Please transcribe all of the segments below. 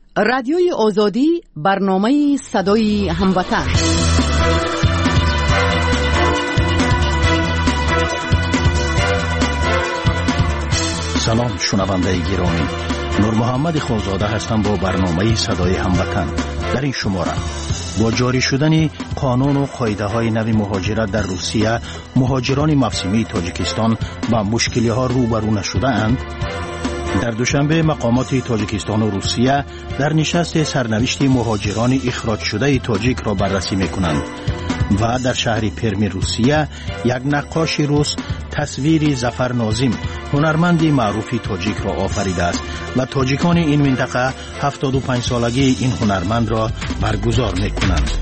رادیوی آزادی برنامه صدای هموطن. سلام شنونده گرامی، نور محمد خانزاده هستم با برنامه صدای هموطن. در این شماره با جاری شدن قانون و قاعده های نو مهاجرت در روسیه، مهاجران موسمی تاجیکستان با مشکلی ها روبرو نشده اند. در دوشنبه مقامات تاجیکستان و روسیه در نشست سرنوشت مهاجران اخراج شده تاجیک را بررسی میکنند و در شهر پرم روسیه یک نقاش روس تصویری ظفر ناظم، هنرمندی معروفی تاجیک را آفریده است و تاجیکان این منطقه 75 سالگی این هنرمند را برگزار میکنند.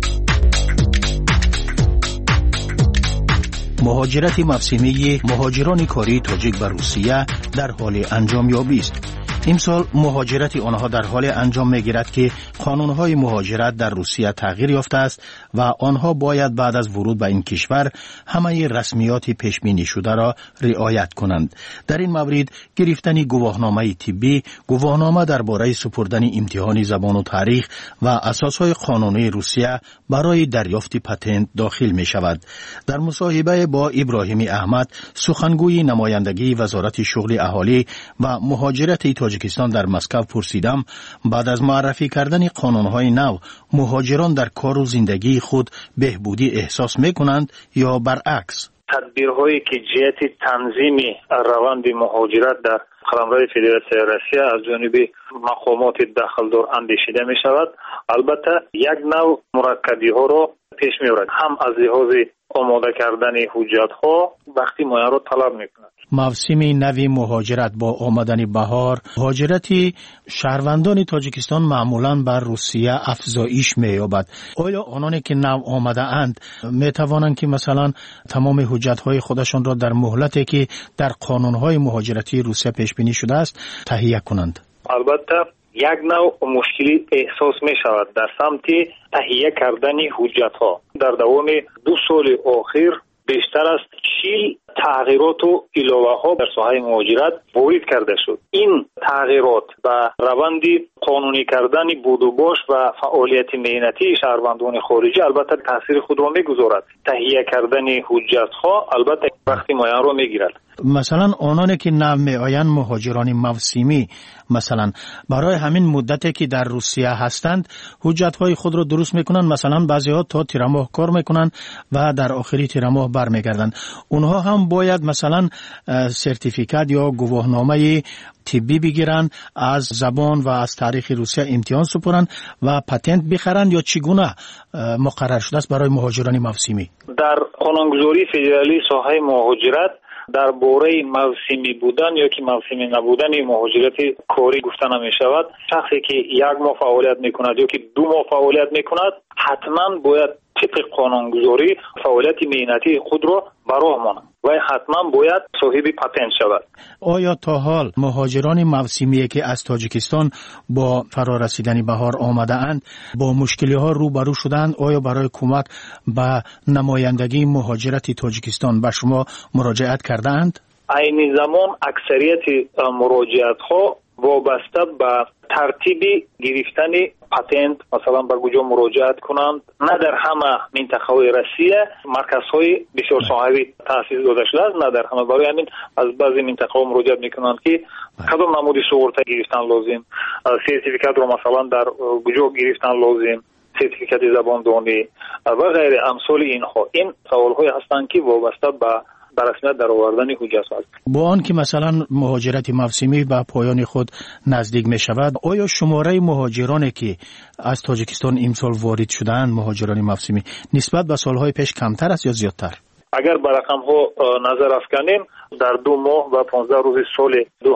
مهاجرت موسمی مهاجران کاری تاجیک به روسیه در حال انجام یابی است. امسال مهاجرت آنها در حال انجام میگیرد که قانونهای مهاجرت در روسیه تغییر یافته است و آنها باید بعد از ورود به این کشور همه رسمیات پیش بینی شده را رعایت کنند. در این مورد گرفتن گواهنامه طبی، گواهنامه درباره سپردن امتحان زبان و تاریخ و اساسهای قانونی روسیه برای دریافت پتنت داخل می شود. در مصاحبه با ابراهیم احمد، سخنگوی نمایندگی وزارت شغل اهالی و مهاجرت تاجیکستان در مسکو پرسیدم بعد از معرفی کردن قانونهای نو مهاجران در کار و زندگی خود بهبودی احساس میکنند یا برعکس؟ تدبیرهایی که جهت تنظیم روند مهاجرت در قلمرو فدراسیون روسیه از جانب مقامات دخلدار اندیشیده می شود، البته یک نوع مرکبی ها را پیش می آورد، هم از لحاظ آماده کردن حجت ها وقتی مایه را طلب می کند. موسم نوی مهاجرت با آمدن بهار، مهاجرت شهروندان تاجیکستان معمولاً بر روسیه افزایش می‌یابد. آیا آنانی که نو آمده اند می توانند که مثلا تمام حجت‌های خودشان را در مهلتی که در قانون‌های مهاجرتی روسیه پیش بینی شده است تهیه کنند؟ البته یک نوع مشکلی احساس می شود در سمت تهیه کردن حجت‌ها. در دوام 2 سال اخیر بیشتر از 40 تغییرات و علاوه ها در ساحه مهاجرت وارد کرده شد. این تغییرات و روند قانونی کردن بود و باش و فعالیت مهنتی شهروندان خارجی البته تاثیر خود را میگذارد. تهیه کردن حجت ها البته وقتی مایه را میگیرد. مثلا آنانی که نو میآیند مهاجران موسمی مثلا برای همین مدتی که در روسیه هستند حجت‌های خود را درست میکنند، مثلا بعضی‌ها تا تیر ماه کار میکنند و در آخری تیر ماه برمیگردند. اونها هم باید مثلا سرتیفیکات یا گواهنامه طبی بگیرند، از زبان و از تاریخ روسیه امتحان سپارند و پتنت بخرند، یا چگونه مقرر شده است برای مهاجران موسمی؟ در قانونگذاری فدرالی ساحه مهاجرت در باره موسمی بودن یا که موسمی نبودن مهاجرت کاری گفته نمی شود. شخصی که 1 ماه فعالیت می کند یا که 2 ماه فعالیت می کند حتما باید طبق قانونگذاری فعالیت مهنتی خود را براه ماند و حتما باید صاحب پتنت شود. آیا تا حال مهاجران موسمی که از تاجیکستان با فرارسیدن بهار آمده اند با مشکلی ها روبرو شدند؟ آیا برای کمک به نمایندگی مهاجرت تاجیکستان به شما مراجعت کرده اند؟ عین زمان اکثریت مراجعت ها وابسته به ترتیب گرفتن پتنت مثلا به کجا مراجعت کنند. نه در همه منطقه های روسیه مرکزهای بسیار صاحبی تأسیس داده شده است، نه در همه. برای همین از بعضی منطقه ها مراجعت میکنند که کدام نمود سوغرته گرفتن لازم، سرتیفیکات رو مثلا در کجا گرفتن لازم، سرتیفیکات زبان دانی و غیره امثال اینها. این سوال های هستند که وابسته به برسمیت در آوردن حجت است. با آن که مثلا مهاجرت موسمی به پایان خود نزدیک می شود، آیا شماره مهاجرانی که از تاجیکستان امسال وارد شدند مهاجران موسمی نسبت به سالهای پیش کمتر است یا زیادتر؟ اگر به رقم ها نظر افکنیم در 2 ماه و 15 روز سال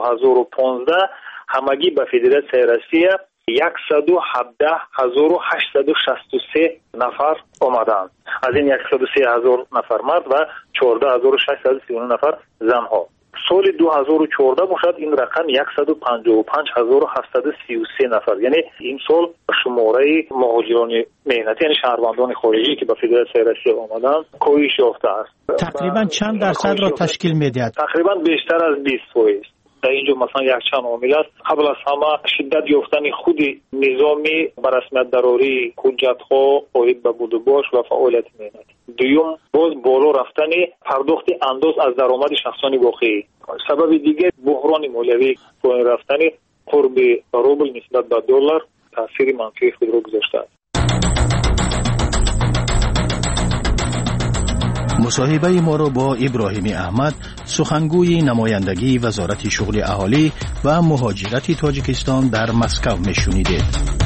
2015 همگی به فدراسیون روسیه 117,863 نفر آمدند. از این 103,000 نفر مرد و 14,639 نفر زن ها. سال 2014 باشد این رقم 155,733 نفر. یعنی این سال شماره مهاجران مهنتی یعنی شهروندان خارجی که به فدراسیون روسیه آمدند کاهش یافته است. تقریبا چند درصد را تشکیل می‌دهد؟ تقریبا بیشتر از 20%. در اینجا مثلا یک چند عامل است. قبل از همه شدت یافتن خود نظامی بر رسمیت ضروری حجت‌ها عاید به بود و باش و فعالیت مهنتی. دوم باز بالا رفتن پرداخت انداز از درآمد شخصانی واقعی. سبب دیگه بحران مالیوی پایین رفتن قرب روبل نسبت به دلار تاثیر منفی خود را گذاشته است. مصاحبه ما را با ابراهیم احمد، سخنگوی نمایندگی وزارت شغل اهالی و مهاجرت تاجیکستان در مسکو میشنیدید.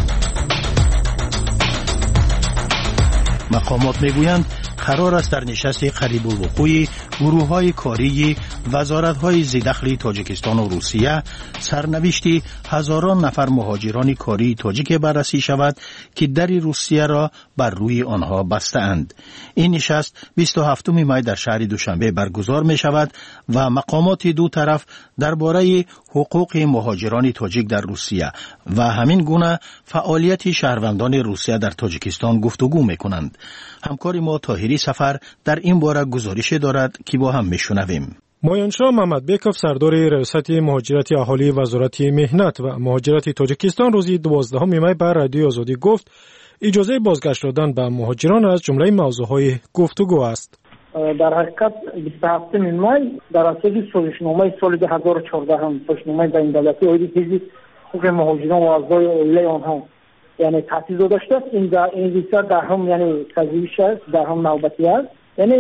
مقامات میگویند قرار است در نشست قریب الوقوع گروه‌های کاری وزارت‌های ذی‌دخل تاجیکستان و روسیه سرنوشت هزاران نفر مهاجران کاری تاجیک بررسی شود که در روسیه را بر روی آنها بسته‌اند. این نشست 27 می در شهر دوشنبه برگزار می شود و مقامات دو طرف درباره حقوق مهاجران تاجیک در روسیه و همین گونه فعالیت شهروندان روسیه در تاجیکستان گفتگو می کنند. همکار ما طاهری سفر در این باره گزارش دارد که با هم میشنویم. مایانشاه محمدبکov سردار ریاست مهاجرت اهالی وزارت مهنت و مهاجرت تاجیکستان روز 12 می بر رادیو آزادی گفت اجازه بازگشت دادن به مهاجران از جمله موضوعهای گفتگو است. در حقیقت 27 می در اساس سازشنامه سال 2014 سازشنامه بین دولتی عاید حزب حقوق مهاجران و اعضای عاله آنها یعنی تأسیس داشته است. این ریسه در هم یعنی تجویز است، در هم نوبتی است، یعنی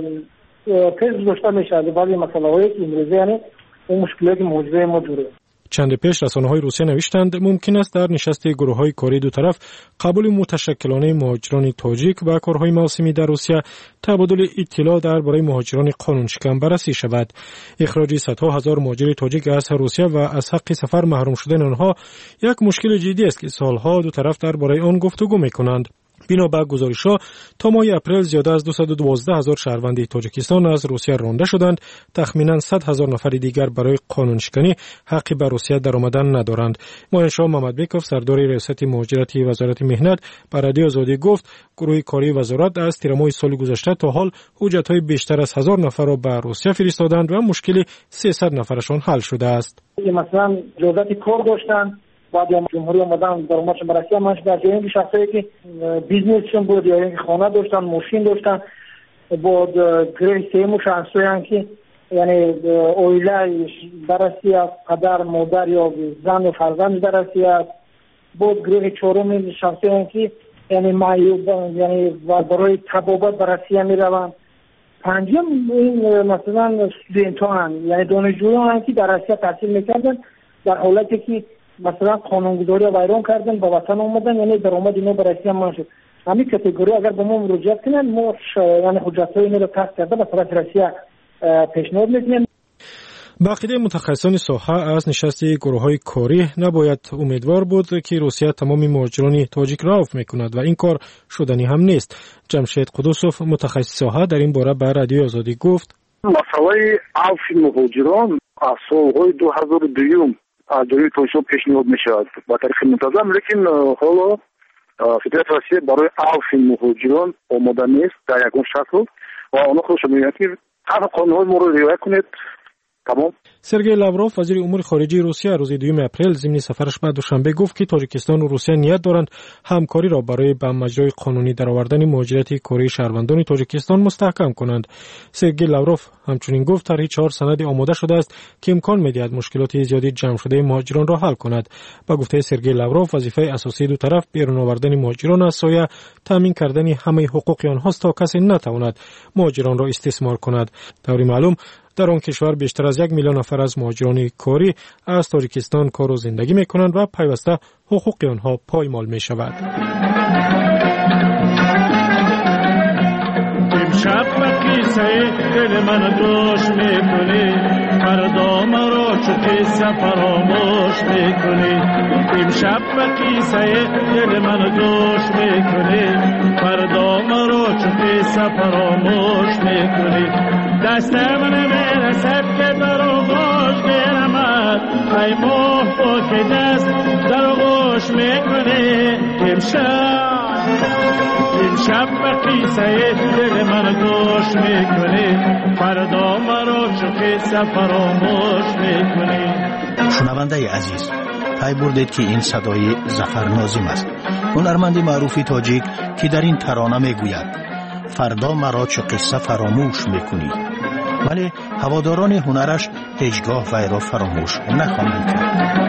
پیش داشته میشه بعضی مسائلی که امروزه یعنی اون مشکلاتی موجوده ما داره. چند پیش رسانه‌های روسیه نوشتند ممکن است در نشست گروه‌های کاری دو طرف قبول متشکلانه مهاجران تاجیک و کارهای موسمی در روسیه تبادل اطلاع درباره مهاجران قانونشکن بررسی شود. اخراج صدها هزار مهاجر تاجیک از روسیه و از حق سفر محروم شدن آنها یک مشکل جدی است که سالها دو طرف درباره آن گفتگو می‌کنند. بنا به گزارش‌ها تا ماه اپریل زیاده از 212,000 شهروند تاجیکستان از روسیه رانده شدند. تخمیناً 100,000 نفر دیگر برای قانونشکنی حقی به روسیه درآمدن ندارند. مایانشاه محمدبکov سردار ریاست مهاجرت وزارت مهنت به رادیو آزادی گفت گروه کاری وزارت از تیر ماه سال گذشته تا حال حجت‌های بیشتر از 1000 نفر را به روسیه فرستادند و مشکل 300 نفرشان حل شده است. مثلا اجازه کار داشتند بعد جمهوری آمدن درآمدشون بررسی همش در جایی که شخصایی که بیزنسشون بود یا اینکه خانه داشتن ماشین داشتن بود گروه سوم شخصایی که یعنی اویله بررسی از پدر مادر یا زن و فرزند بررسی است. بود گروه چهارم شخصایی که یعنی معیوب یعنی برای تبابت بررسی میروند. پنجم این مثلا استودنتان یعنی دانشجویان که در روسیه تحصیل میکردن در حالتی که مثلا قانونگذاری را ویران کردن با وطن اومدن یعنی درآمد اینا بررسی هم نشد. همین کاتگوری اگر به ما مراجعه کنن ما یعنی حجت‌های اینا رو تست کرده به طرف روسیه پیشنهاد می‌کنیم. با عقیده متخصصان ساحه از نشست گروه‌های کاری نباید امیدوار بود که روسیه تمام مهاجران تاجیک را عفو می‌کند و این کار شدنی هم نیست. جمشید قدوسوف متخصص ساحه در این باره به رادیو آزادی گفت مسئله عفو مهاجران از سال‌های 2002 از جایی توشو پیشنهاد میشود با تاریخ منتظم، لیکن حالا فدراسیون روسیه برای عفو مهاجران آماده نیست در یکون شکل و آنها خودشون میگن که هر قانون‌های ما رو رعایت کنید. تمام. سرگئی لاوروف وزیر امور خارجه روسیه روز 2 اپریل ضمن سفرش به دوشنبه گفت که تاجیکستان و روسیه نیت دارند همکاری را برای به مجرای قانونی درآوردن مهاجرت کاری شهروندان تاجیکستان مستحکم کنند. سرگئی لاوروف همچنین گفت طرح 4 سند آماده شده است که امکان می‌دهد مشکلات زیادی جمع شده مهاجران را حل کند. با گفته سرگئی لاوروف وظیفه اساسی دو طرف بیرون آوردن مهاجران از سایه تامین کردن همه حقوق آنهاست تا کسی نتواند مهاجران را استثمار کند. طوری معلوم در آن کشور بیشتر از 1 میلیون نفر از مهاجران کاری از تاجیکستان کار و زندگی می کنند و پیوسته حقوق آنها پایمال می شود. امشب قصه دل من گوش میکنی، فردا مرا چو قصه فراموش میکنی. امشب قصه دل من گوش میکنی، فردا مرا چو قصه فراموش میکنی. دست من میرسد که در آغوش گیرمد، ای ماه با که دست در آغوش میکنی. امشب امشب به قصه دل من گوش میکنی، فردا مرا چو قصه فراموش میکنی. شنونده عزیز، پی بردید که این صدای ظفر ناظم است، هنرمند معروفی تاجیک که در این ترانه میگوید فردا مرا چو قصه فراموش میکنی، ولی هواداران هنرش هیچگاه وی را فراموش نخواهند کرد.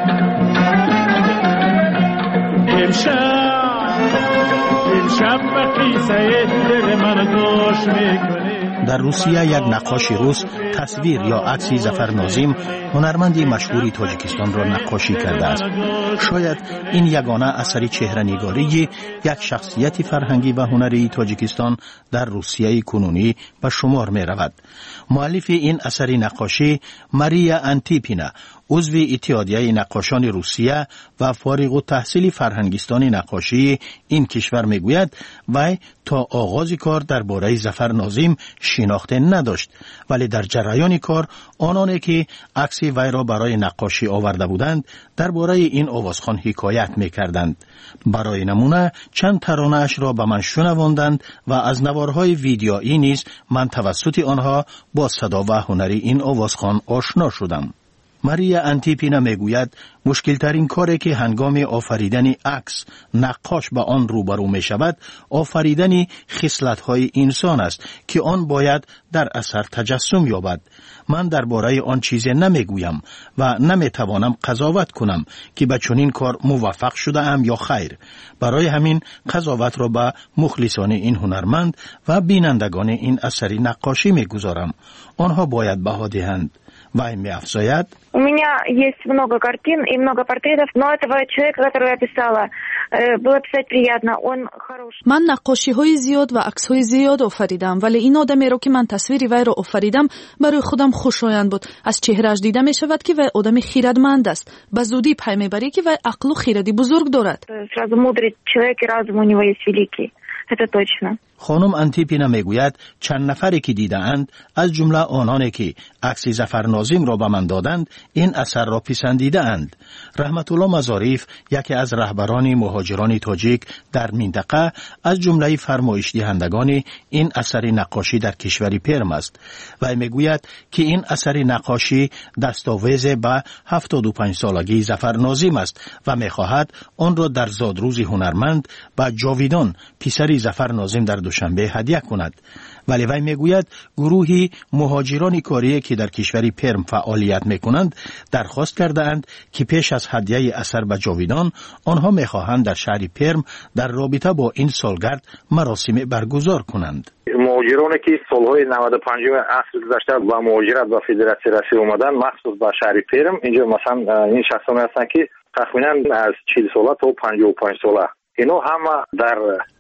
امشب به قصه دل من گوش میکنی. در روسیه یک نقاش روس تصویر یا عکسی ظفر ناظم، هنرمندی مشهوری تاجیکستان را نقاشی کرده است. شاید این یگانه اثری چهره‌نگاری یک شخصیت فرهنگی و هنری تاجیکستان در روسیه کنونی به شمار می رود. مؤلف این اثری نقاشی ماریا انتیپینا، عضو اتحادیه نقاشان روسیه و فارغ التحصیل فرهنگستان نقاشی این کشور میگوید وی تا آغاز کار درباره ظفر ناظم شناخته نداشت، ولی در جریان کار آنانی که عکس وی را برای نقاشی آورده بودند درباره این آوازخوان حکایت میکردند. برای نمونه چند ترانه اش را به من شنواندند و از نوارهای ویدیویی نیز من توسط آنها با صدا و هنر این آوازخوان آشنا شدم. ماریا انتیپینا میگوید مشکل ترین کاری که هنگام آفریدن عکس نقاش با آن روبرو می شود آفریدن خصلت‌های انسان است که آن باید در اثر تجسم یابد. من درباره آن چیزی نمیگویم و نمیتوانم قضاوت کنم که به چنین کار موفق شده ام یا خیر. برای همین قضاوت را به مخلصان این هنرمند و بینندگان این اثری نقاشی میگذارم. آنها باید بها دهند. وی می‌افزاید: У меня есть много картин и много портретов, но этого человека, которого я писала, было писать приятно, он хороший. من نقاشی‌های زیاد و عکس‌های زیاد آفریدم، ولی این آدمی را که من تصویری وی را آفریدم برای خودم خوشایند بود. از چهره‌اش دیده می‌شود که وی آدمی خیرتمند است. به زودی پی می‌بری که وی عقل و خیرتی بزرگ دارد. Сразу мудрый человек и разум у него есть великий. Это точно. خانم انتیپینا میگوید چند نفری که دیدند از جمله آنانی که عکس ظفر ناظم را به من دادند این اثر را پسندیده اند. رحمت الله مزاریف یکی از رهبران مهاجران تاجیک در منطقه از جمله فرمایش دهندگان این اثر نقاشی در کشور پرم است و میگوید که این اثر نقاشی دستاویز به 75 سالگی ظفر ناظم است و میخواهد آن را در زادروز هنرمند به جاویدان پسر ظفر ناظم در دوشنبه هدیه کند. ولی وی میگوید گروهی مهاجران کاری که در کشور پرم فعالیت میکنند درخواست کرده اند که پیش از هدیه اثر به جاویدان آنها میخواهند در شهر پرم در رابطه با این سالگرد مراسم برگزار کنند. مهاجرانی که سالهای 95 عصر گذشته با مهاجرت با فدراسیون روسیه اومدن مخصوص به شهر پرم، اینجا مثلا این شخصان هستند که تقریبا از 40 ساله تا 55 ساله، اینا همه در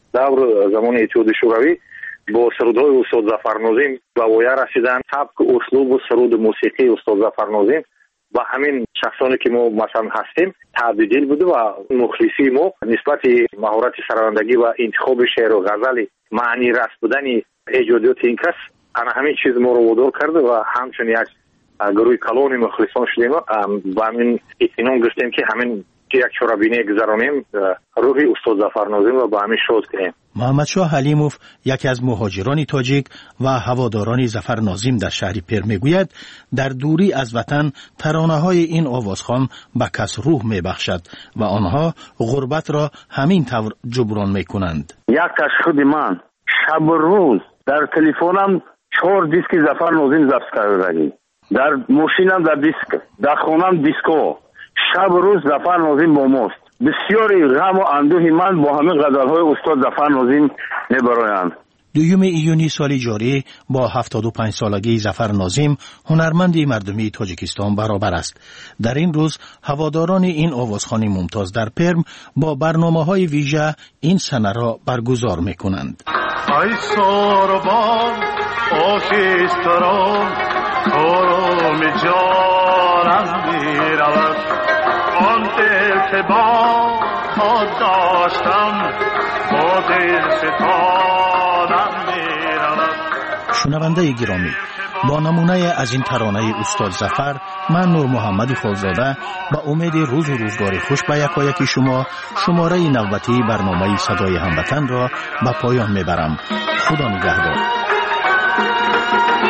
دور زمان اتحاد شوروی با سرودهای استاد ظفر ناظم به وایه رسیدن. سبک اسلوب و سرود موسیقی استاد ظفر ناظم با همین شخصانی که ما مثلا هستیم تبدیل بوده و مخلصی ما نسبت مهارت سرایندگی و انتخاب شعر و غزل معنی رس بودن ایجادیات این کس انا همین چیز ما رو وادار کرده و همچنین یک گروه کلان مخلصان شدیم و همین اطمینان گرفتیم که همین یک چرابینه گذرانیم روحی استاد ظفر ناظم رو با همین شاد کنیم. محمد شاه حلیموف یکی از مهاجران تاجیک و هواداران ظفر ناظم در شهر پرم میگوید در دوری از وطن ترانه‌های این آوازخوان به کس روح میبخشد و آنها غربت را همین طور جبران میکنند. یک تشخیص من شب و روز در تلفنم 4 دیسک ظفر ناظم ضبط کردم، در ماشینم در دیسک، در خونم دیسکو، شب روز ظفر ناظم با ماست. بسیاری غم و اندوه من با همه غزل‌های استاد ظفر ناظم میبرایند. 2 ایونی سال جاری با 75 سالگی ظفر ناظم هنرمند مردمی تاجیکستان برابر است. در این روز هواداران این آوازخوان ممتاز در پرم با برنامه‌های ویژه این سنه را برگزار می‌کنند. ای سربان آتش‌تران کارم جانم می‌رود، آن دل که با خود داشتم با دل ستانم می‌رود. شنونده گرامی، با نمونه از این ترانه استاد ظفر، من نور محمد خالزاده با امید روز و روزگار خوش به یکایک شما شماره نوبتی برنامه صدای هموطن را به پایان میبرم. خدا نگهدار.